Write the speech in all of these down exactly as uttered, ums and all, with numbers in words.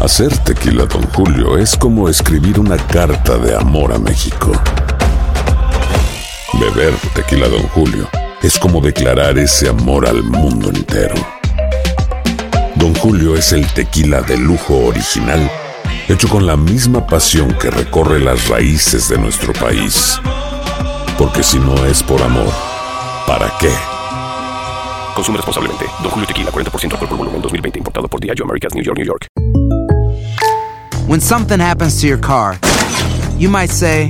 Hacer tequila Don Julio es como escribir una carta de amor a México. Beber tequila Don Julio es como declarar ese amor al mundo entero. Don Julio es el tequila de lujo original, hecho con la misma pasión que recorre las raíces de nuestro país. Porque si no es por amor, ¿para qué? Consume responsablemente. Don Julio Tequila, cuarenta por ciento alcohol por volumen, dos mil veinte, importado por Diageo Americas, New York, New York. When something happens to your car, you might say,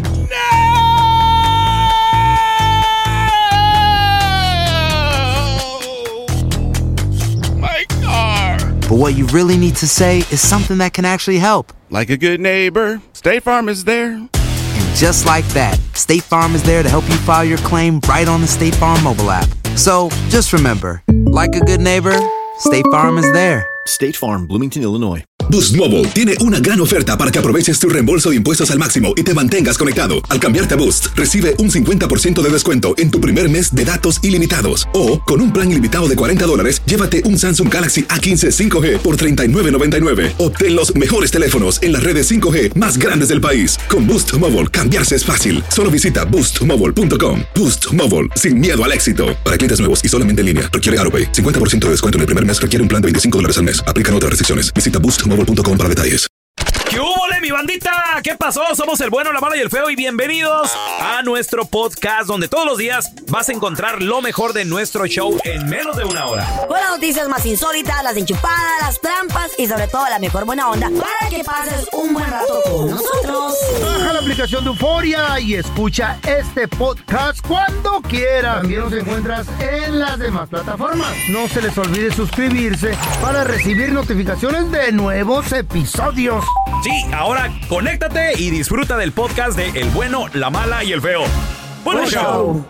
My car! but what you really need to say is something that can actually help. Like a good neighbor, State Farm is there. And just like that, State Farm is there to help you file your claim right on the State Farm mobile app. So, just remember, like a good neighbor, State Farm is there. State Farm, Bloomington, Illinois. Boost Mobile tiene una gran oferta para que aproveches tu reembolso de impuestos al máximo y te mantengas conectado. Al cambiarte a Boost, recibe un cincuenta por ciento de descuento en tu primer mes de datos ilimitados. O, con un plan ilimitado de cuarenta dólares, llévate un Samsung Galaxy A quince cinco G por treinta y nueve noventa y nueve. Obtén los mejores teléfonos en las redes cinco G más grandes del país. Con Boost Mobile, cambiarse es fácil. Solo visita boost mobile punto com. Boost Mobile, sin miedo al éxito. Para clientes nuevos y solamente en línea, requiere AutoPay. cincuenta por ciento de descuento en el primer mes requiere un plan de veinticinco dólares al mes. Aplican otras restricciones. Visita boost mobile punto com para detalles. ¿Qué hubo, mi bandita? ¿Qué pasó? Somos el bueno, la mala y el feo y bienvenidos a nuestro podcast donde todos los días vas a encontrar lo mejor de nuestro show en menos de una hora. Con las noticias más insólitas, las enchupadas, las trampas y sobre todo la mejor buena onda para que pases un buen rato con nosotros. Baja la aplicación de Euforia y escucha este podcast cuando quieras. También nos encuentras en las demás plataformas. No se les olvide suscribirse para recibir notificaciones de nuevos episodios. Sí, ahora conéctate y disfruta del podcast de El Bueno, la Mala y el Feo. ¡Buen Buen show! show.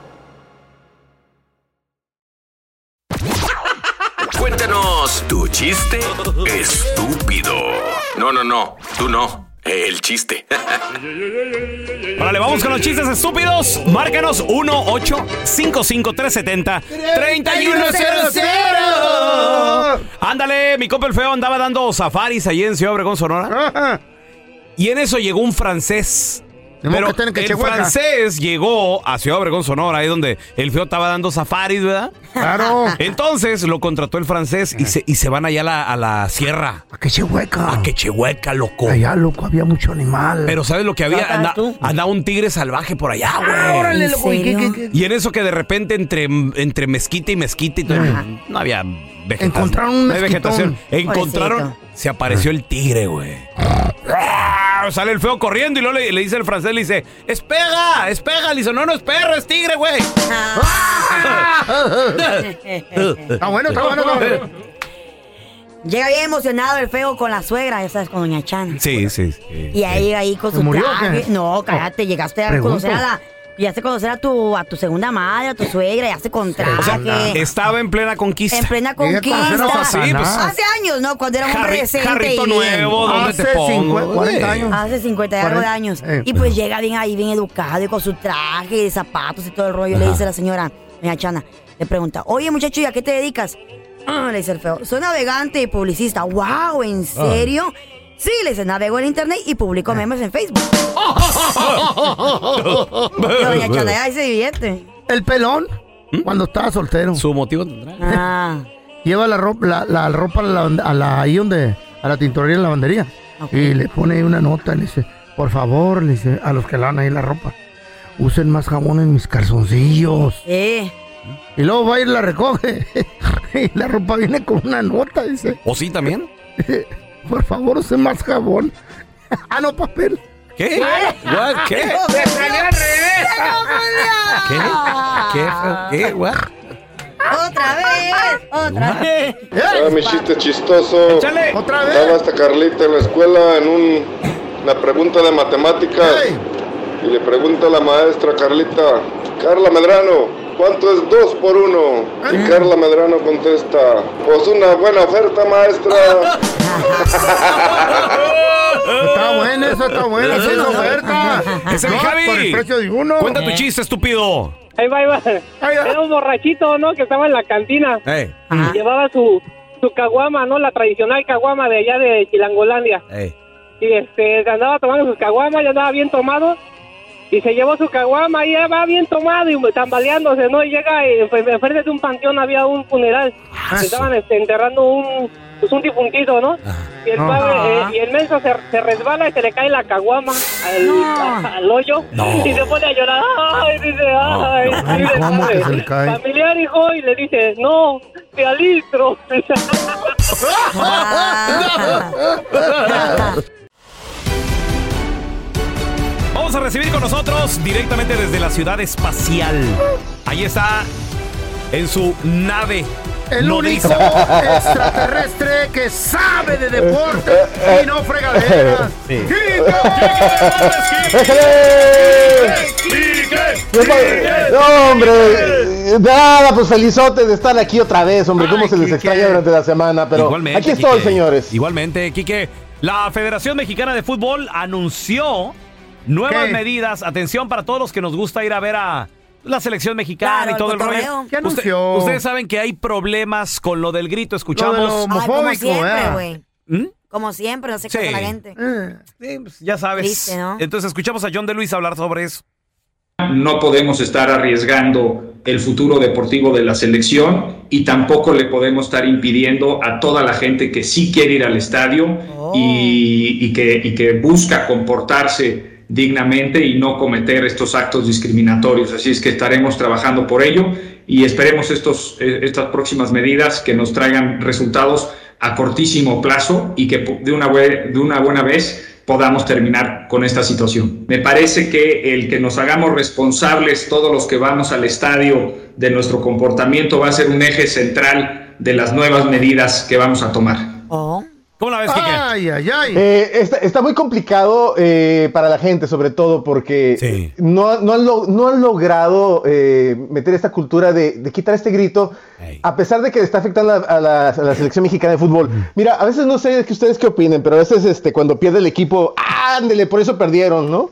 Cuéntanos tu chiste estúpido. No, no, no, tú no. El chiste. Vale, vamos con los chistes estúpidos. Márcanos uno ocho cinco cinco tres siete cero tres uno cero cero. Ándale, mi compa el Feo andaba dando safaris allí en Ciudad Obregón, Sonora. Y en eso llegó un francés. Pero el francés llegó a Ciudad Obregón, Sonora, ahí donde el Feo estaba dando safaris, ¿verdad? Claro. Entonces lo contrató el francés y se, y se van allá a la, a la sierra. A Quechehueca. A Quechehueca, loco. Allá, loco, había mucho animal. Pero ¿sabes lo que había? Anda, andaba un tigre salvaje por allá, güey. Ah, órale, loco. ¿Y, qué, qué, qué? Y en eso que de repente entre, entre mezquita y mezquita y todo, no había vegetación. Encontraron un no hay vegetación. mezquitón. Encontraron, Pobrecito. se apareció el tigre, güey. Sale el Feo corriendo y luego le, le dice el francés, le dice, ¡espega! ¡espega! Le dice, no, no es perro, es tigre, güey. Está bueno, está bueno, está bueno. Llega bien emocionado el Feo con la suegra, ya sabes, con doña Chana. Sí, sí, sí. Y ahí llega ahí con ¿Se su murió o traje. qué? No, cállate, llegaste a Pregunto. conocer a la... Llegaste a conocer a tu, a tu segunda madre, a tu suegra, ya se con traje. O sea, estaba en plena conquista. En plena Llegué a conocer a conquista. Satanás. Sí, pues, Hace años, ¿no? Cuando era un hombre Jarri- decente jarrito y bien. nuevo, ¿dónde Hace te pongo? cincuenta, cuarenta güey? años. Hace cincuenta y algo de años. Eh, y pues llega bien ahí, bien educado y con su traje y zapatos y todo el rollo. Le dice la señora, doña Chana, le pregunta, oye muchacho, ¿y a qué te dedicas? Ah, le dice el Feo, soy navegante y publicista. Wow, ¿en serio? Sí, le dice, navego en internet y publico memes en Facebook. Y doña Chana ya ahí se divierte. El pelón, cuando estaba soltero, Su motivo tendrá. Ah, lleva la ropa, la, la ropa a la, a la- ahí donde, a la tintorería, la lavandería. ok. Y le pone ahí una nota, le dice, por favor, le dice, a los que lavan ahí la ropa, usen más jabón en mis calzoncillos. Eh, Y luego va a ir y la recoge. Y la ropa viene con una nota, dice, ¿O sí también? por favor, usen más jabón. Ah, no, papel. ¿Qué? What? ¿Qué? ¡Se salió al revés! ¿Qué? ¿Qué? ¿Qué? What? otra vez, otra vez. Ah, mi chiste chistoso. ¡Échale! ¡Otra Estaba vez! esta Carlita en la escuela en un, una pregunta de matemáticas. ¡Ey! Y le pregunta a la maestra Carlita, Carla Medrano, ¿cuánto es dos por uno? Y Carla Medrano contesta, pues una buena oferta, maestra. Está buena, esa está buena, esa es la oferta. ¡Ese es mi No, Javi! por el precio de uno. Cuenta tu chiste, estúpido. Ahí va, ahí va. Ahí va. Era un borrachito, ¿no? Que estaba en la cantina. Hey. Y llevaba su, su caguama, ¿no? La tradicional caguama de allá de Chilangolandia. Ey. Y este, andaba tomando sus caguamas, ya andaba bien tomado. Y se llevó su caguama y ya va bien tomado y tambaleándose, ¿no? Y llega y pues, enfrente de un panteón había un funeral. Ah, Estaban este, enterrando un, pues, un difuntito, ¿no? Y el padre, eh, y el menso se, se resbala y se le cae la caguama al, No. a- al hoyo. No. Y se pone a llorar. Ay, dice, ay. Ay, dice, ¿cómo padre, que se le cae? familiar, hijo, y le dice, no, te alistro. Ah. Vamos a recibir con nosotros directamente desde la ciudad espacial. Ahí está en su nave. El único nodriza. extraterrestre que sabe de deporte y no fregaderas. Sí. No, hombre, nada, pues felizote de estar aquí otra vez, hombre. ¿Cómo Ay, se les Quique. extraña durante la semana? Pero Igualmente, aquí estoy, Quique. señores. Igualmente, Quique. La Federación Mexicana de Fútbol anunció nuevas ¿Qué? medidas. Atención para todos los que nos gusta ir a ver a la selección mexicana Claro, y todo el el, rollo. cotorreo. ¿Qué Usted- anunció? ustedes saben que hay problemas con lo del grito. Escuchamos. Lo de lo- Ay, como Homofóbico, siempre, ¿verdad? güey. ¿Mm? Como siempre, no sé Sí. qué hace la gente. Eh, Sí, pues, ya sabes. Triste, ¿no? Entonces escuchamos a John de Luis hablar sobre eso. No podemos estar arriesgando el futuro deportivo de la selección y tampoco le podemos estar impidiendo a toda la gente que sí quiere ir al estadio Oh. y, y que, y que busca comportarse dignamente y no cometer estos actos discriminatorios. Así es que estaremos trabajando por ello y esperemos estos, eh, estas próximas medidas que nos traigan resultados a cortísimo plazo y que de una, bue- de una buena vez podamos terminar con esta situación. Me parece que el que nos hagamos responsables todos los que vamos al estadio de nuestro comportamiento va a ser un eje central de las nuevas medidas que vamos a tomar. Oh. ¿Cómo la ves, Quique? Ay, ay, ay. Eh, está, está muy complicado eh, para la gente, sobre todo porque Sí. no, no, han lo- no han logrado eh, meter esta cultura de, de quitar este grito, Ey. a pesar de que está afectando a, a la, a la selección mexicana de fútbol. Mira, a veces no sé que ustedes qué opinen, pero a veces este, cuando pierde el equipo, ándele, por eso perdieron, ¿no?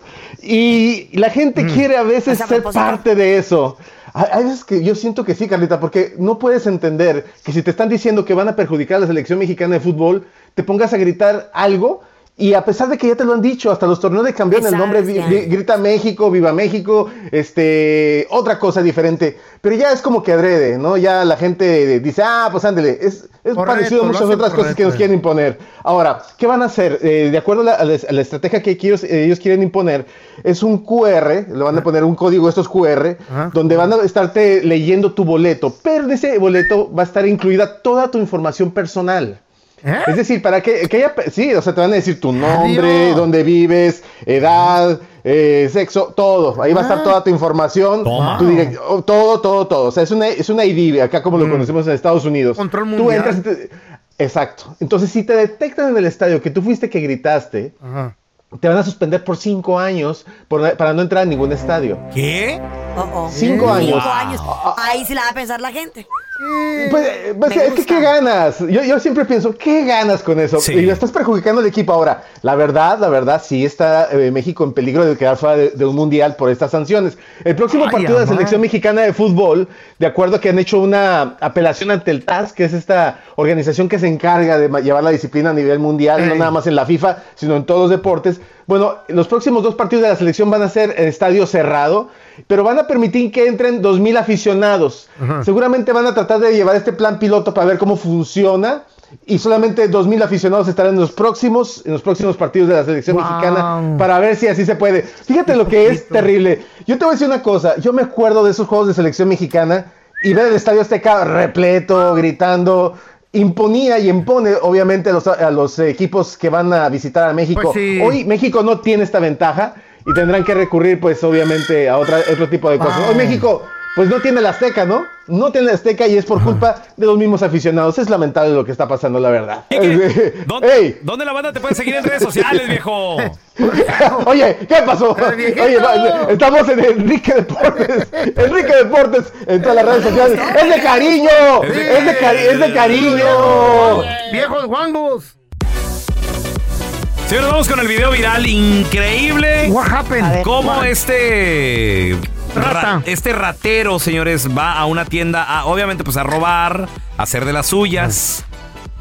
Y la gente quiere a veces Es a ser propósito. parte de eso. Hay hay veces que yo siento que sí, Carlita, porque no puedes entender que si te están diciendo que van a perjudicar a la selección mexicana de fútbol, te pongas a gritar algo y a pesar de que ya te lo han dicho, hasta los torneos de campeón, el nombre vi- vi- grita México, viva México, este, otra cosa diferente, pero ya es como que adrede, ¿no? Ya la gente dice, ah, pues ándele, es, es Correcto, parecido a lo muchas hacen otras cosas que nos correcto. quieren imponer. Ahora, ¿qué van a hacer? Eh, de acuerdo a la, a la- a la estrategia que ellos, ellos quieren imponer, es un Q R, le van a poner un código estos Q R, Ajá. donde van a estarte leyendo tu boleto, pero en ese boleto va a estar incluida toda tu información personal. ¿Eh? Es decir, para que, que haya, sí, o sea, te van a decir tu nombre, Adiós. dónde vives, edad, eh, sexo, todo. Ahí va a estar Ah. toda tu información, Toma. tu direct- oh, todo, todo, todo. O sea, es una, es una I D, acá como lo conocemos en Estados Unidos. Control Tú mundial. entras y te- Exacto. Entonces, si te detectan en el estadio que tú fuiste que gritaste, Ajá. te van a suspender por cinco años por- para no entrar a ningún estadio. ¿Qué? Oh, oh. Cinco años. Cinco años. Ahí sí la va a pensar la gente. Pues, eh, pues, Me es que, ¿qué ganas? Yo, yo siempre pienso, ¿qué ganas con eso? Sí. Y lo estás perjudicando al equipo. Ahora, la verdad, la verdad, sí está eh, México en peligro de quedar fuera de, de un mundial por estas sanciones. El próximo Ay, partido de la amá. selección mexicana de fútbol, de acuerdo a que han hecho una apelación ante el T A S, que es esta organización que se encarga de ma- llevar la disciplina a nivel mundial, no Ey. nada más en la FIFA, sino en todos los deportes. Bueno, los próximos dos partidos de la selección van a ser en estadio cerrado, pero van a permitir que entren dos mil aficionados. Ajá. Seguramente van a tratar de llevar este plan piloto para ver cómo funciona y solamente dos mil aficionados estarán en los próximos en los próximos partidos de la selección Wow. mexicana para ver si así se puede. Fíjate lo que es terrible. Yo te voy a decir una cosa, yo me acuerdo de esos juegos de selección mexicana y ver el Estadio Azteca repleto, gritando, imponía y impone obviamente a los, a los equipos que van a visitar a México. Pues sí. Hoy México no tiene esta ventaja y tendrán que recurrir pues obviamente a otra, otro tipo de cosas. Wow. Hoy México pues no tiene la Azteca, ¿no? No tiene la Azteca y es por culpa de los mismos aficionados. Es lamentable lo que está pasando, la verdad. Quique, ¿dónde, ¡Ey! ¿dónde la banda te puede seguir en redes sociales, viejo? Oye, ¿qué pasó? Pero, viejito. Oye, va- estamos en Enrique Deportes. Enrique Deportes en todas las redes sociales. ¡Es de cariño! Es de- ¡Es de, cari- es de cariño! Viejos guangos. Señores, vamos con el video viral increíble. What happened? A ver. Cómo What? este Rata. ra- este ratero, señores, va a una tienda a, obviamente, pues a robar, a hacer de las suyas.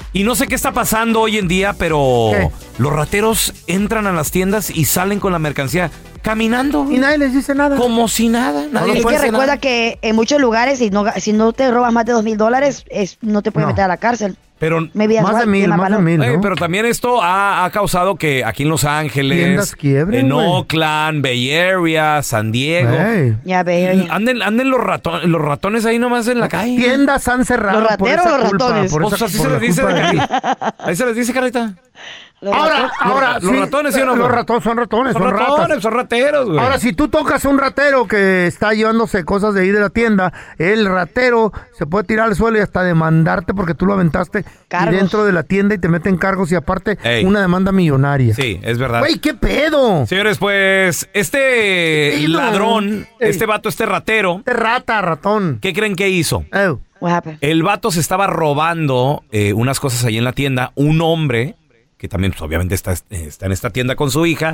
Y no sé qué está pasando hoy en día, pero ¿qué? Los rateros entran a las tiendas y salen con la mercancía caminando. Y nadie les dice nada. Como si nada. Nadie es que recuerda nada. que en muchos lugares, si no, si no te robas más de dos mil dólares, es, no te pueden No. meter a la cárcel. Pero Medidas más de igual, mil, más más de valor. mil, Eh, ¿no? pero también esto ha, ha causado que aquí en Los Ángeles, Tiendas quiebren, en güey. Oakland, Bay Area, San Diego, Ey. Ya veo. anden, anden los, rato- los ratones ahí nomás en la calle. Tiendas han cerrado. ¿Los por rateros esa o los culpa, ratones? por O esa- sea, así por se la les dice, culpa de- Carlita. Ahí se les dice, Carlita. Los Ahora, ratones- ahora, los sí, ratones, ¿sí o no? Los ratones son ratones, son, Son ratones, ratas. son rateros, güey. Ahora, si tú tocas a un ratero que está llevándose cosas de ahí de la tienda, el ratero se puede tirar al suelo y hasta demandarte porque tú lo aventaste Cargos. y dentro de la tienda y te meten cargos y aparte Ey. una demanda millonaria. Sí, es verdad. Güey, ¿qué pedo? Señores, pues, este Sí, no. ladrón, Ey. este vato, este ratero, Este rata, ratón. ¿qué creen que hizo? Eh, What happened? El vato se estaba robando eh, unas cosas ahí en la tienda. Un hombre, que también pues, obviamente está, está en esta tienda con su hija,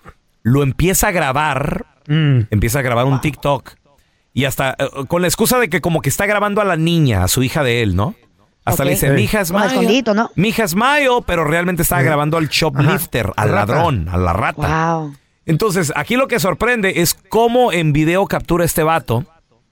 lo empieza a grabar, mm. empieza a grabar un TikTok. Y hasta eh, con la excusa de que como que está grabando a la niña, a su hija de él, ¿no? Hasta Ok. le dice, Ey. mija es Como Mayo. escondidito, ¿no? Mija es Mayo, pero realmente estaba Eh. grabando al shoplifter, Ajá. al Rata. ladrón, a la rata. Wow. Entonces, aquí lo que sorprende es cómo en video captura este vato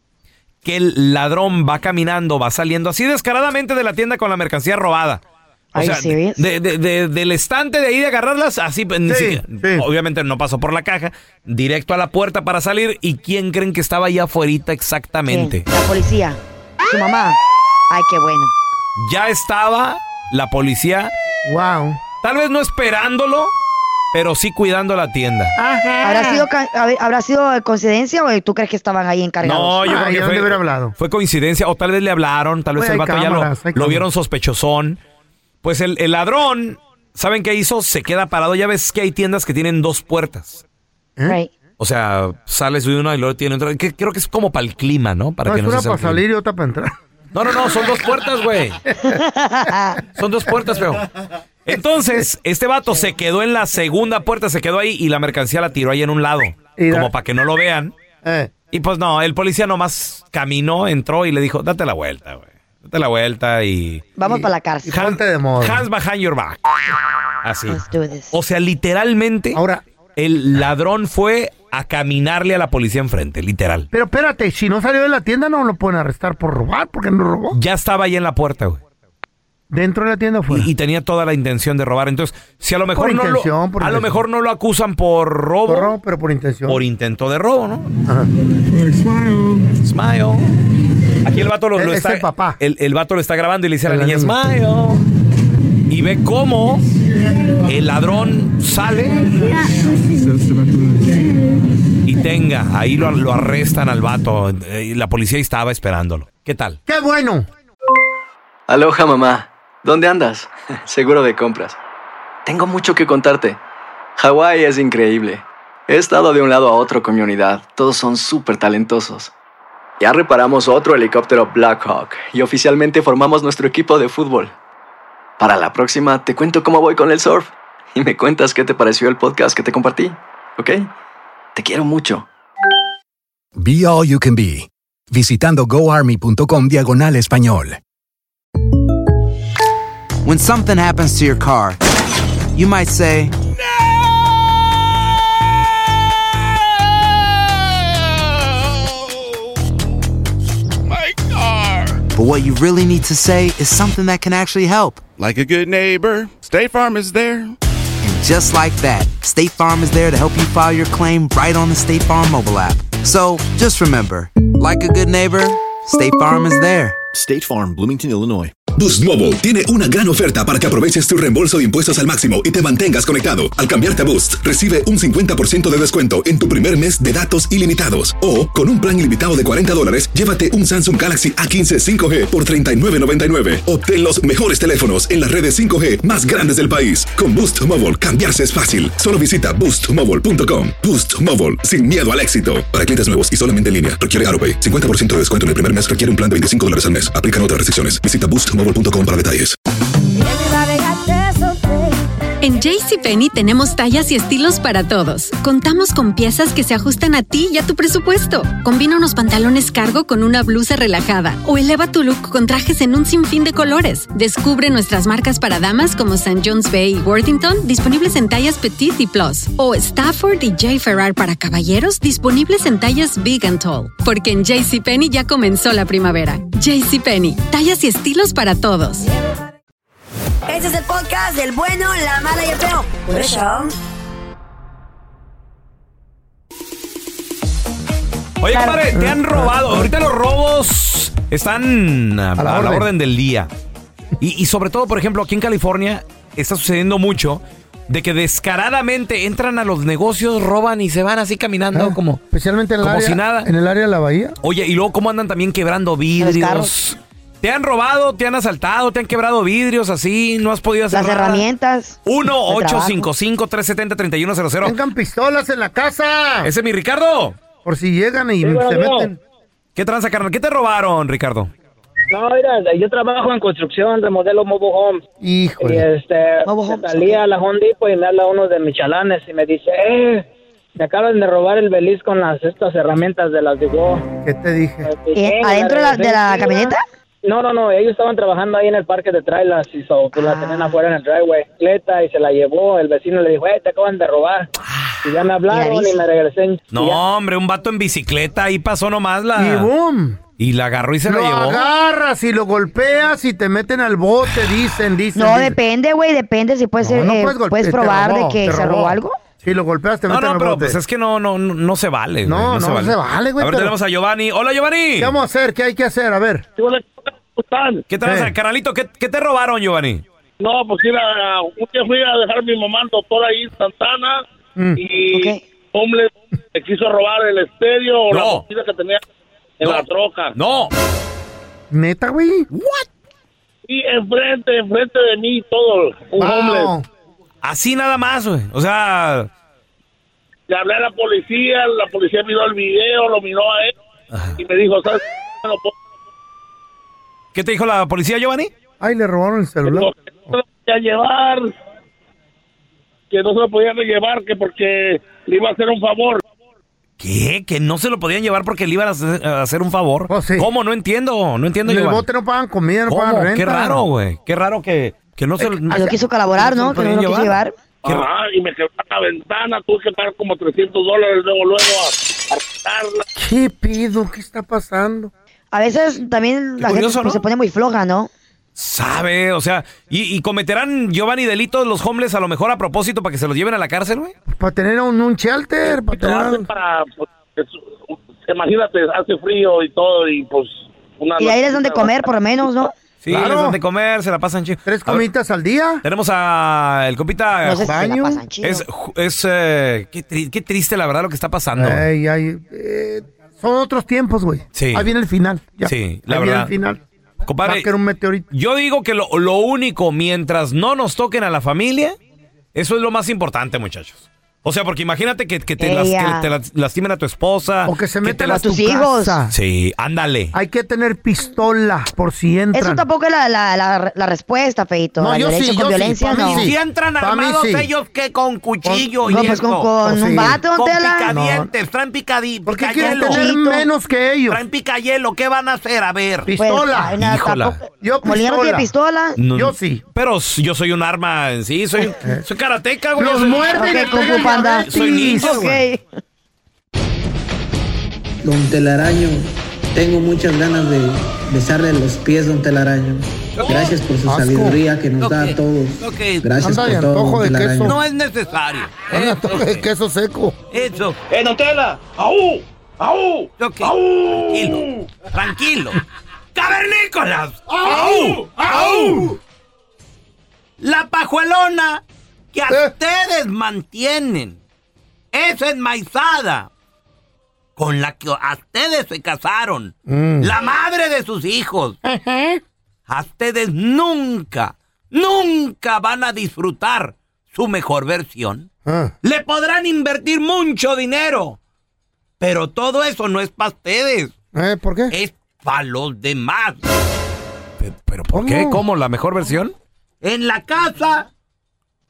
que el ladrón va caminando, va saliendo así descaradamente de la tienda con la mercancía robada. O Are you sea, serious? de, de- de- del estante de ahí de agarrarlas, así, ni Sí, siquiera- sí. obviamente no pasó por la caja, directo a la puerta para salir. ¿Y quién creen que estaba allá afuera exactamente? ¿Quién? La policía. Su mamá. Ay, qué bueno. Ya estaba la policía, Wow. tal vez no esperándolo, pero sí cuidando la tienda. ¿Habrá sido, ca- hab- ¿Habrá sido coincidencia o tú crees que estaban ahí encargados? No, yo Ah, creo ya que han de haber fue, hablado. fue coincidencia, o tal vez le hablaron, tal vez Güey, el hay vato ya cámaras, lo, hay lo cámaras. vieron sospechosón. Pues el, el ladrón, ¿saben qué hizo? Se queda parado. Ya ves que hay tiendas que tienen dos puertas. Right. O sea, sales de una y luego tiene otra. Que, creo que es como para el clima, ¿no? Para No, que es no una se para acerque. salir y otra para entrar. No, no, no, son dos puertas, güey. Son dos puertas, feo. Entonces, este vato se quedó en la segunda puerta, se quedó ahí y la mercancía la tiró ahí en un lado. Y da- Como para que no lo vean. Eh. Y pues no, el policía nomás caminó, entró y le dijo, date la vuelta, güey. Date la vuelta y... Vamos para la cárcel. Y ponte de moda. Hands behind your back. Así. Let's do this. O sea, literalmente, Ahora, el ladrón fue a caminarle a la policía enfrente, literal. pero espérate, si no salió de la tienda no lo pueden arrestar por robar, porque no robó. Ya estaba ahí en la puerta, güey. Dentro de la tienda fue. Y, y tenía toda la intención de robar. Entonces, si a lo mejor Por no intención, lo, por a lo intención. mejor no lo acusan por robo, Por robo, pero por intención. por intento de robo, ¿no? Ajá. Smile. Aquí el vato lo, lo Es está el papá. El, el vato lo está grabando y le dice a la De la niña, niña. Smile. Y ve cómo el ladrón sale y tenga, ahí lo, lo arrestan al vato. eh, Y la policía estaba esperándolo. ¿Qué tal? ¡Qué bueno! Aloha, mamá. ¿Dónde andas? Seguro de compras. Tengo mucho que contarte. Hawái es increíble. He estado de un lado a otro con mi unidad. Todos son súper talentosos. Ya reparamos otro helicóptero Blackhawk y oficialmente formamos nuestro equipo de fútbol. Para la próxima te cuento cómo voy con el surf y me cuentas qué te pareció el podcast que te compartí, ¿ok? Te quiero mucho. Be All You Can Be, visitando goarmy.com diagonal español. When something happens to your car, you might say, My car. but what you really need to say is something that can actually help. Like a good neighbor, State Farm is there. And just like that, State Farm is there to help you file your claim right on the State Farm mobile app. So just remember, like a good neighbor, State Farm is there. State Farm, Bloomington, Illinois. Boost Mobile tiene una gran oferta para que aproveches tu reembolso de impuestos al máximo y te mantengas conectado. Al cambiarte a Boost, recibe un cincuenta por ciento de descuento en tu primer mes de datos ilimitados. O, con un plan ilimitado de cuarenta dólares, llévate un Samsung Galaxy A quince cinco G por treinta y nueve noventa y nueve. Obtén los mejores teléfonos en las redes cinco G más grandes del país. Con Boost Mobile, cambiarse es fácil. Solo visita boost mobile punto com. Boost Mobile, sin miedo al éxito. Para clientes nuevos y solamente en línea, requiere AutoPay. cincuenta por ciento de descuento en el primer mes requiere un plan de veinticinco dólares al mes. Aplican otras restricciones. Visita boost mobile punto com para detalles. En JCPenney tenemos tallas y estilos para todos. Contamos con piezas que se ajustan a ti y a tu presupuesto. Combina unos pantalones cargo con una blusa relajada o eleva tu look con trajes en un sinfín de colores. Descubre nuestras marcas para damas como Saint John's Bay y Worthington, disponibles en tallas Petite y Plus. O Stafford y J. Ferrar para caballeros, disponibles en tallas Big and Tall. Porque en JCPenney ya comenzó la primavera. JCPenney, tallas y estilos para todos. Este es el podcast del bueno, la mala y el feo. Por eso. Oye, compadre, te han robado. Ahorita los robos están a, a la, orden. la orden del día. Y, y sobre todo, por ejemplo, aquí en California está sucediendo mucho de que descaradamente entran a los negocios, roban y se van así caminando ah, como, especialmente en el como área, si nada. En el área de la bahía. Oye, y luego cómo andan también quebrando vidrios. ¿Te han robado, te han asaltado, te han quebrado vidrios así? ¿No has podido hacer Las nada? herramientas. uno ocho cinco cinco, tres siete cero, tres uno cero cero. Tengan pistolas en la casa. Ese es mi Ricardo. Por si llegan y Sí, se bueno, meten. ¿Qué tranza, carnal? ¿Qué te robaron, Ricardo? No, mira, yo trabajo en construcción, remodelo mobile homes. Híjole. Y este, salí a la Home Depot y me habla uno de mis chalanes y me dice, eh, me acaban de robar el beliz con las estas herramientas de las de Go. ¿Qué te dije? ¿Eh? ¿Adentro de la, de la camioneta? No, no, no, ellos estaban trabajando ahí en el parque de trailers y so, pues la tenían afuera en el driveway. Cleta y se la llevó, el vecino le dijo, eh, te acaban de robar. Y ya me hablaron y me regresé. No, hombre, un vato en bicicleta, ahí pasó nomás la... Y boom. Y la agarró y se lo la llevó. Lo agarras y lo golpeas y te meten al bote, dicen, dicen. No, dicen. depende, güey, depende si puedes, No, no eh, puedes golpe- puedes te probar robó, de que te se robó. robó algo. Si lo golpeas, te No, meten no, al pero bote. pues es que no, no, no, no se vale. No, güey, no, se no se vale, güey, A ver, pero- tenemos a Giovanni. Hola, Giovanni. ¿Qué vamos a hacer? ¿Qué hay que hacer? A ver. ¿Qué tal, Eh. carnalito? ¿Qué, ¿Qué te robaron, Giovanni? No, pues mira, un día fui a dejar a mi mamá al doctor ahí en Santana Mm. y hombre me quiso robar el estéreo o la No. bocina que tenía en No. la troca. No. ¿Neta, güey? ¿What? Y enfrente, enfrente de mí todo, un Wow. homeless. Así nada más, güey. O sea... Le hablé a la policía, la policía miró el video, lo miró a él y me dijo, ¿sabes qué? No puedo- ¿Qué te dijo la policía, Giovanni? Ay, le robaron el celular. que no se lo podía llevar, que no se lo podían llevar, que porque le iba a hacer un favor. ¿Qué? ¿Que no se lo podían llevar porque le iban a hacer, a hacer un favor? ¿Cómo? No entiendo, no entiendo, En el Giovanni. bote no pagan comida, no ¿Cómo? pagan renta. Qué raro, güey. Qué raro que, que no se lo... Lo quiso colaborar, ¿no? Que no lo quiso llevar. Ajá, y me quebró la ventana, tuve que pagar como trescientos dólares luego, luego a, a quitarla. ¿Qué pido? ¿Qué está pasando? A veces también la curioso, gente pues, ¿no? se pone muy floja, ¿no? Sabe, o sea, ¿y, y cometerán, Giovanni, delitos los homeless a lo mejor a propósito para que se los lleven a la cárcel, güey? Para tener un, un shelter, para Lo tener... hacen para, pues, es- imagínate, hace frío y todo, y pues... Una Y ahí les dan de comer, por lo menos, ¿no? Sí, Claro. les dan de comer, se la pasan chido. ¿Tres A ver, comitas al día? tenemos a el compita No sé si se la Baño. pasan chido. Es, es eh, qué, tri- qué triste la verdad lo que está pasando. Ey, ay, eh, son otros tiempos, güey. Sí. Ahí viene el final. Ya. Sí, la Ahí verdad. viene el final. Compadre, Va a caer un meteorito. yo digo que lo, lo único, mientras no nos toquen a la familia, eso es lo más importante, muchachos. O sea, porque imagínate que, que, te, las- Ella. que te las- lastimen a tu esposa. O que se metan te a las- tu casa. Sí, ándale. Hay que tener pistola por si entran. Eso tampoco es la, la, la, la respuesta, Feito. No, la yo violencia sí, con yo sí, violencia, pa' mí no. sí. Si entran Pa' mí armados sí. ellos que con cuchillo No, y pues con, eso. con Oh, un sí. bate, don Con Tela. picadientes, traen picadi- ¿Por qué quieren picayelo. tener Chito. menos que ellos? Traen picayelo, ¿qué van a hacer? A ver. Pues, Pistola. ay, nada, Híjola. tampoco- Yo Molina no tiene pistola. pistola. No, Yo sí. Pero s- yo soy un arma en sí, soy, soy karateca, güey. Los Soy- muerden y Ok, le Kung Fu pegan Panda. diabetes. Soy ninja, güey. Ok. Don Telaraño, tengo muchas ganas de besarle los pies, don Telaraño. Gracias por su Asco. sabiduría que nos da a Ok, todos. ok. Gracias Anda de por todo, antojo don de Telaraño. queso. No es necesario. Anda, toque de queso seco. Eso. ¡Eh, don Tela! ¡Aú! ¡Aú! Ok. Tranquilo. Tranquilo. ¡Cavernícolas! ¡Au! ¡Au! La pajuelona que a Eh. ustedes mantienen, esa enmaizada con la que a ustedes se casaron, Mm. la madre de sus hijos, a ustedes nunca, nunca van a disfrutar su mejor versión. Ah. Le podrán invertir mucho dinero, pero todo eso no es para ustedes, ¿Eh? ¿Por qué? es para los demás. ¿Pero, pero por ¿Cómo? qué? ¿Cómo? ¿La mejor versión? En la casa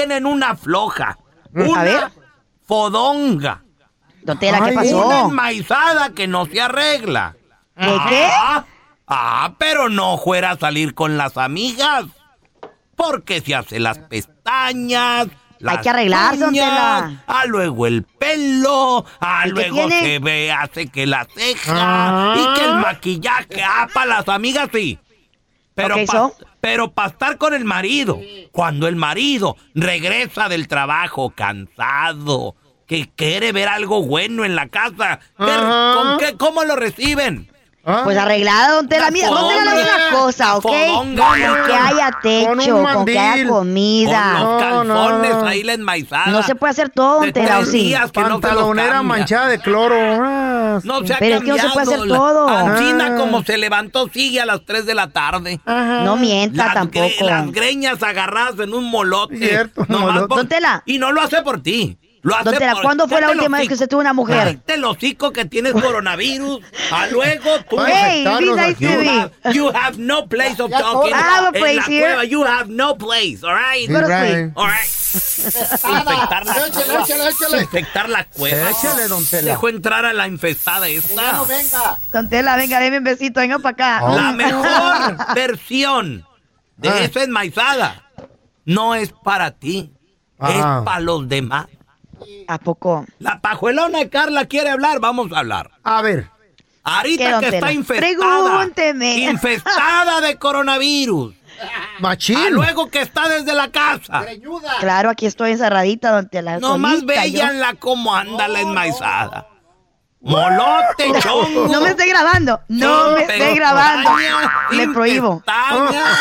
tienen una floja. Una A ver. fodonga. Don Tela, ¿qué Ay, pasó? Una enmaizada que no se arregla. ¿De qué? Ah, ah, pero no fuera a salir con las amigas. Porque se hace las pestañas. Hay que arreglarse, don uñas, Tela. Ah, luego el pelo. Ah, ¿Y qué luego tiene? se ve, hace que la ceja. Ah. Y que el maquillaje. Ah, para las amigas sí. Pero Ok, pa- so. pero para estar con el marido, cuando el marido regresa del trabajo cansado, que quiere ver algo bueno en la casa, ¿qué- Ajá. ¿con qué, cómo lo reciben? Pues arreglada, don Tela. La Mira, don Tela le hace fodonga, una cosa, ¿ok? fodonga, Con con- que haya con techo, un con que haya mandil. comida. Con los calzones no, no. ahí la enmaizada. No se puede hacer todo, don De Tela, ¿o tres sí? días que no se los Pantalonera cambia. manchada de cloro. Ah, No se ha Pero es que no se puede hacer cambiado. todo. La China Ah. como se levantó sigue a las tres de la tarde. No mienta Las, tampoco. gre- las greñas agarradas en un molote. Cierto, Nomás molote. por- Don Tela. Y no lo hace por ti. Lo hace Don Tela, por- ¿cuándo fue la Cállate última el vez que hocico. usted tuvo una mujer? Cállate el hocico que tienes coronavirus. A luego tú. Ay, Hey, be afectarnos nice aquí. to You me. have, you have no place of Ya talking. I have a En place la here. cueva, you have no place, all right? Go to Right. sleep. All right. Infectar la Échale, cueva. échale, échale. Infectar la cueva. Échale, don Tela. Dejó entrar a la infestada esta. Don Tela, venga, deme un besito, venga para acá. La mejor versión de Ah. esa enmaizada no es para ti, Ah. es para los demás. ¿A poco? La pajuelona de Carla quiere hablar, vamos a hablar. A ver. ¿Qué, Ahorita don que Tela? está infestada. Pregúnteme. Infestada de coronavirus. Machín. A luego que está desde la casa. Claro, aquí estoy encerradita, don Tela. Nomás solita, yo. véanla cómo anda la enmaizada. Molote, chongo. No me esté grabando, no me esté Pero grabando. pestañas, Me sin prohíbo. pestañas.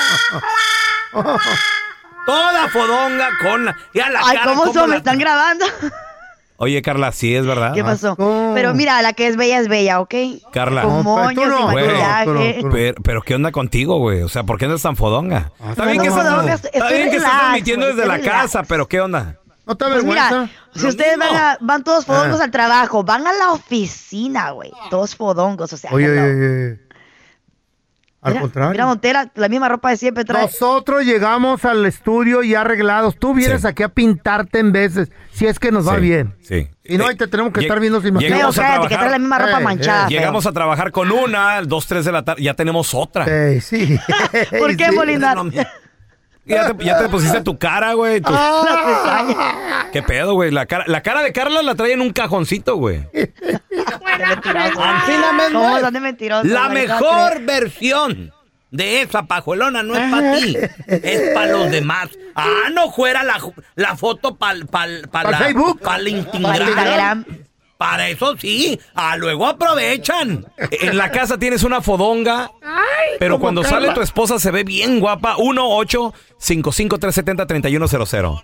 Toda fodonga con la... ya la Ay, cara ¿cómo como son? ¿Me la- están grabando? Oye, Carla, sí es verdad. ¿Qué pasó? Oh. Pero mira, la que es bella es bella, ¿ok? Carla. Con No, moños pero tú y no, güey. maquillaje. tú no, tú no. Pero, pero ¿qué onda contigo, güey? O sea, ¿por qué andas tan fodonga? Está bien que no, estás, no, no, está estoy bien que estás relax, transmitiendo güey, desde la estoy relax. casa, pero ¿qué onda? ¿No te Pues avergüenza? mira, si ustedes van, a, van todos fodongos Ah. al trabajo, van a la oficina, güey. Todos fodongos, o sea. Oye, hello. oye, oye. Al Mira, contrario. Mira, Montera, la misma ropa de siempre trae. Nosotros llegamos al estudio ya arreglados. Tú vienes Sí. aquí a pintarte en veces, si es que nos va Sí, bien. Sí. Y no, Eh, ahí te tenemos que lleg- estar viendo sin Feo, llegamos a cállate, que trabajar. trae la misma ropa Eh, manchada. eh, feo. Llegamos a trabajar con una, dos, tres de la tarde, ya tenemos otra. Eh, sí. ¿Por qué, Sí. Molina? Ya te, ya te pusiste tu cara, güey. tu- Ah. La pestaña. ¿Qué pedo, güey? La cara, la cara de Carla la trae en un cajoncito, güey. Qué mentiroso. Anfinamente, ¿Cómo están de mentirosos? La güey? No mejor creo. versión de esa pajuelona no es para ti, es para los demás. Ah, no fuera la, la foto para pa, pa ¿Pa'l la, Facebook? Para el Para Instagram. Instagram. Para eso sí, ah, luego aprovechan. En la casa tienes una fodonga, pero como cuando Carla. sale tu esposa se ve bien guapa. uno ocho cinco cinco tres siete cero tres uno cero cero.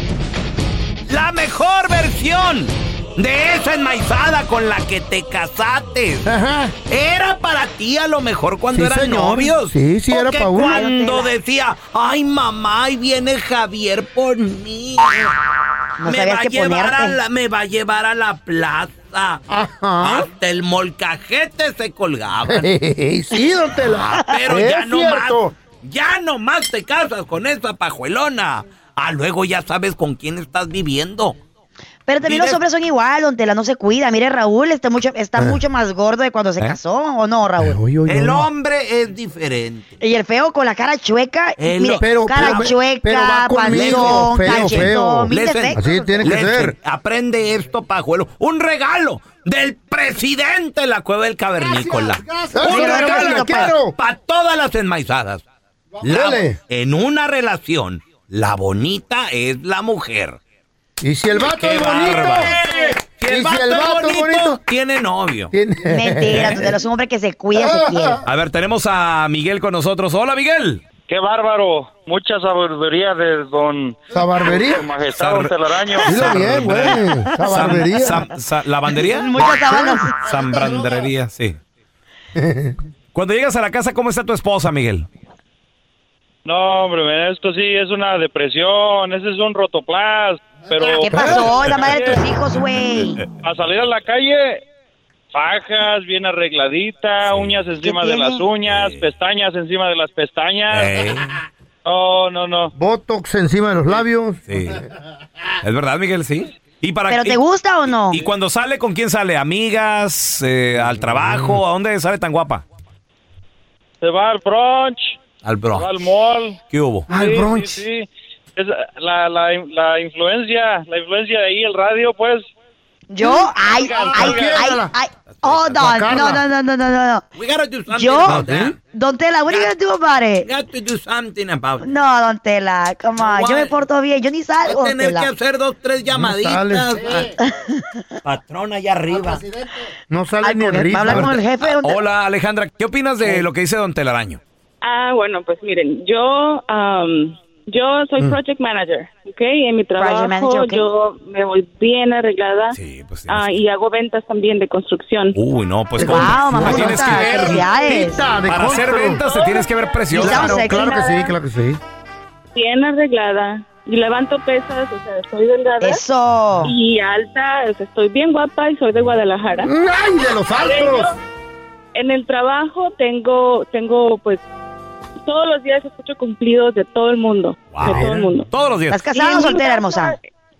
La mejor versión de esa enmaizada con la que te casaste. Ajá. Era para ti a lo mejor cuando Sí, eran señor. novios. Sí, sí, era Porque pa' uno. cuando decía, ay mamá, ahí viene Javier por mí. No me, sabías va a qué llevar a ponerte. la, me va a llevar a la plaza. Ajá. Hasta el molcajete se colgaba. Sí, don Tela. Pero Es ya no más, cierto. ya no más te casas con esa pajuelona. Ah, luego ya sabes con quién estás viviendo. Pero también Mire- los hombres son igual, don Tela, no se cuida. Mire, Raúl está mucho, está Ah. mucho más gordo de cuando se ¿Eh? casó, ¿o no, Raúl? Oye, oye, El oye. hombre es diferente. Y el feo con la cara chueca, El- mire, pero- cara pero- chueca, pero va conmigo, panzón, feo, cachetón, feo. mil Listen, defectos. Así tiene que Listen, ser. aprende esto, pajuelo. Un regalo del presidente de la Cueva del Cavernícola. Gracias, Un gracias, regalo quiero. para todas las enmaizadas. La- Dale. en una relación, la bonita es la mujer. Y si el vato ¡Qué es bonito. bárbaro! Si Y el si vato, el vato es es bonito, bonito. tiene novio. Tiene- Mentira, don Tela, es un hombre que se cuida, se quiere. A ver, tenemos a Miguel con nosotros. Hola, Miguel. ¡Qué bárbaro! Mucha sabiduría de don... ¿Esa barbería? Su majestad, don Telaraño. Dilo bien, güey. Esa barbería. Sam- sam- sa- ¿Lavandería? Muchas sábanas. Sambrandería, sí. Cuando llegas a la casa, ¿cómo está tu esposa, Miguel? No, hombre, esto sí es una depresión. Ese es un rotoplas. Pero... ¿Qué pasó? La madre de tus hijos, güey. A salir a la calle, fajas, bien arregladita, uñas encima de tiene? las uñas, pestañas encima de las pestañas. Eh. Oh, no, no. Botox encima de los labios. Sí. Es verdad, Miguel, sí. ¿Y para ¿Pero y- te gusta o no? ¿Y cuando sale, con quién sale? ¿Amigas? Eh, ¿Al trabajo? ¿A dónde sale tan guapa? Se va al brunch. Al Se va bro. al mall. ¿Qué hubo? Sí, sí, sí. Es la, la, la influencia, la influencia de ahí, el radio, pues. ¿Yo? Ay, ay, ay, ay. Hold on. No, no, no, no, no, no. We gotta do something Yo, about that. Don Tela, what are you gonna do about it? We got to do something about it. No, Don Tela, come on. Yo me porto bien, yo ni salgo, Voy a Don tener Tela. que hacer dos, tres llamaditas. sales. Patrón allá arriba. No sale Ay, ni con el el- rifa. habla con el jefe. Don Tela. Hola, Alejandra. ¿Qué opinas de lo que dice Don Telaraño? Ah, bueno, pues miren, yo um, yo soy Mm. project manager, ¿ok? En mi trabajo manager, ok. yo me voy bien arreglada pues ah, y hago ventas también de construcción. Uy, no, pues Wow, con- mamá, te tienes que nota, ver. felicidades. Pizza de Para hacer constru. ventas te tienes que ver preciosa. Claro, claro que sí, claro que sí. Bien arreglada y levanto pesas, o sea, soy delgada. Eso. Y alta, o sea, estoy bien guapa y soy de Guadalajara. ¡Ay, de los Por altos! ello, en el trabajo tengo, tengo pues, todos los días escucho cumplidos de todo el mundo. De todo el mundo. Todos los días. ¿Estás casada Y o en mi soltera, casa, hermosa?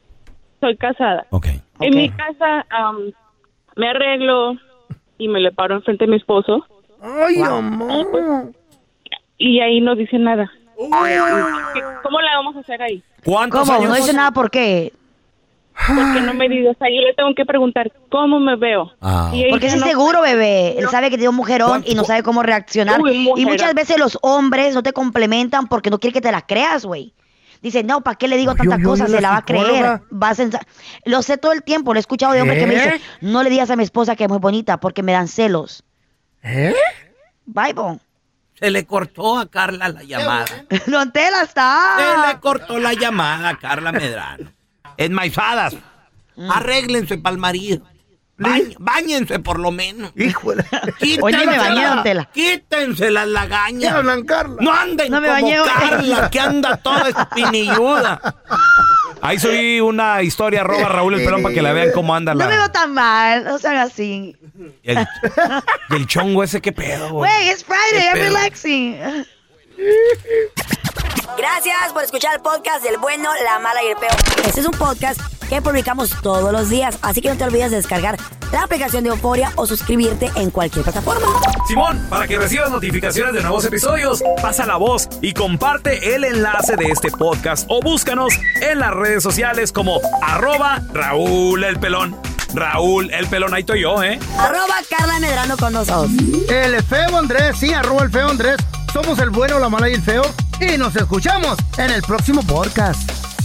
Soy casada. Ok. En mi casa am, me arreglo y me le paro enfrente de mi esposo. ¡Ay, amor! Y ahí no dice nada. ¿Qué- ¿Cómo la vamos a hacer ahí? ¿Cuántos ¿Cómo? años? No dice nada, ¿por qué? Porque no me dice, o sea, yo le tengo que preguntar cómo me veo. Ah. Y ella Porque es no- inseguro, bebé. Él sabe que tiene un mujerón y no sabe cómo reaccionar. Uy, un Y mujerón. muchas veces los hombres no te complementan porque no quieren que te las creas, güey. Dice, no, ¿para qué le digo Yo- tantas yo cosas? vi Se la la va a creer. psicóloga. Va a sensa- Lo sé todo el tiempo. Lo he escuchado de hombres que me ¿Eh? dicen, no le digas a mi esposa que es muy bonita porque me dan celos. ¿Eh? Bible. Se le cortó a Carla la llamada. Don Tela está. Se le cortó la llamada a Carla Medrano. Enmaizadas, arréglense para el marido. Bañ- Báñense por lo menos. Híjole. Hoy ni me bañé, Don Tela. Quítense las ¿Qué lagañas. hablan, Carla? No anden No me como bañé hoy. Carla, que anda toda espinilluda. Ahí subí una historia, arroba Raúl el Pelón, para que la vean cómo anda No la... me veo tan mal. No sean así. Y el, y el chongo ese, ¿qué pedo, güey? Güey, it's Friday. ¿Qué I'm pedo? relaxing. Gracias por escuchar el podcast del bueno, la mala y el peor. Este es un podcast que publicamos todos los días, así que no te olvides de descargar la aplicación de Euforia o suscribirte en cualquier plataforma. Simón, para que recibas notificaciones de nuevos episodios, pasa la voz y comparte el enlace de este podcast o búscanos en las redes sociales como arroba Raúl el Pelón. Raúl el Pelón, ahí estoy yo, ¿eh? Arroba Carla Medrano con nosotros. El feo Andrés, sí, arroba el feo Andrés. Somos el bueno, la mala y el feo. Y nos escuchamos en el próximo podcast.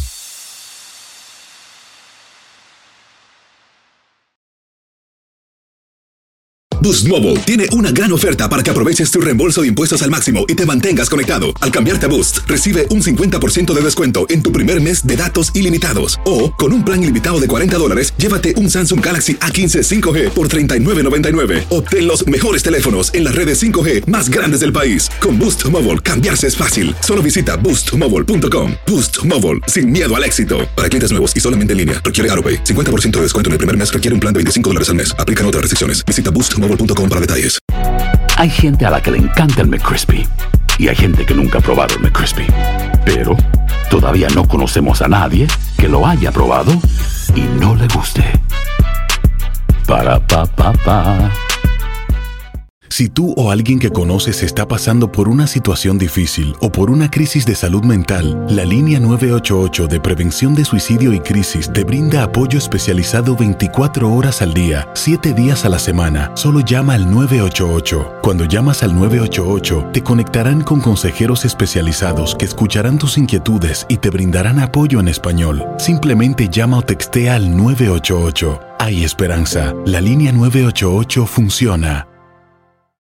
Boost Mobile tiene una gran oferta para que aproveches tu reembolso de impuestos al máximo y te mantengas conectado. Al cambiarte a Boost, recibe un cincuenta por ciento de descuento en tu primer mes de datos ilimitados. O, con un plan ilimitado de cuarenta dólares, llévate un Samsung Galaxy A quince cinco G por treinta y nueve noventa y nueve. Obtén los mejores teléfonos en las redes cinco G más grandes del país. Con Boost Mobile, cambiarse es fácil. Solo visita boost mobile punto com. Boost Mobile, sin miedo al éxito. Para clientes nuevos y solamente en línea, requiere AroPay. cincuenta por ciento de descuento en el primer mes requiere un plan de veinticinco dólares al mes. Aplican otras restricciones. Visita boost mobile punto com para detalles. Hay gente a la que le encanta el McCrispy y hay gente que nunca ha probado el McCrispy. Pero todavía no conocemos a nadie que lo haya probado y no le guste. Para pa pa pa. Si tú o alguien que conoces está pasando por una situación difícil o por una crisis de salud mental, la línea nueve ocho ocho de prevención de suicidio y crisis te brinda apoyo especializado veinticuatro horas al día, siete días a la semana. Solo llama al nueve ocho ocho. Cuando llamas al nueve ocho ocho, te conectarán con consejeros especializados que escucharán tus inquietudes y te brindarán apoyo en español. Simplemente llama o textea al nueve ocho ocho. Hay esperanza. La línea nueve ocho ocho funciona.